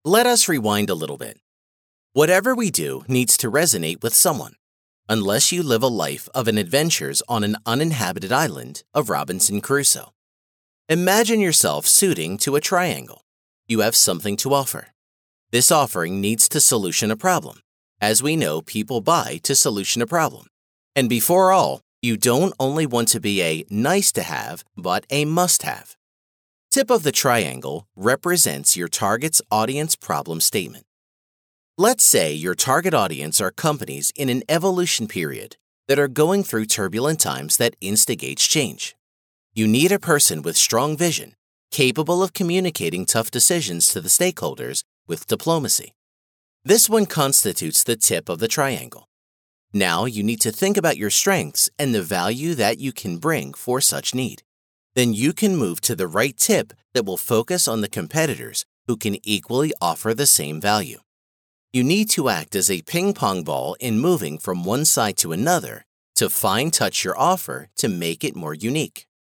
Let us rewind a little bit. Whatever we do needs to resonate with someone, unless you live a life of an adventures on an uninhabited island of Robinson Crusoe. Imagine yourself suiting to a triangle. You have something to offer. This offering needs to solution a problem. As we know, people buy to solution a problem. And before all, you don't only want to be a nice to have, but a must have. Tip of the triangle represents your target's audience problem statement. Let's say your target audience are companies in an evolution period that are going through turbulent times that instigates change. You need a person with strong vision, capable of communicating tough decisions to the stakeholders with diplomacy. This one constitutes the tip of the triangle. Now you need to think about your strengths and the value that you can bring for such need. Then you can move to the right tip that will focus on the competitors who can equally offer the same value. You need to act as a ping-pong ball in moving from one side to another to fine-touch your offer to make it more unique.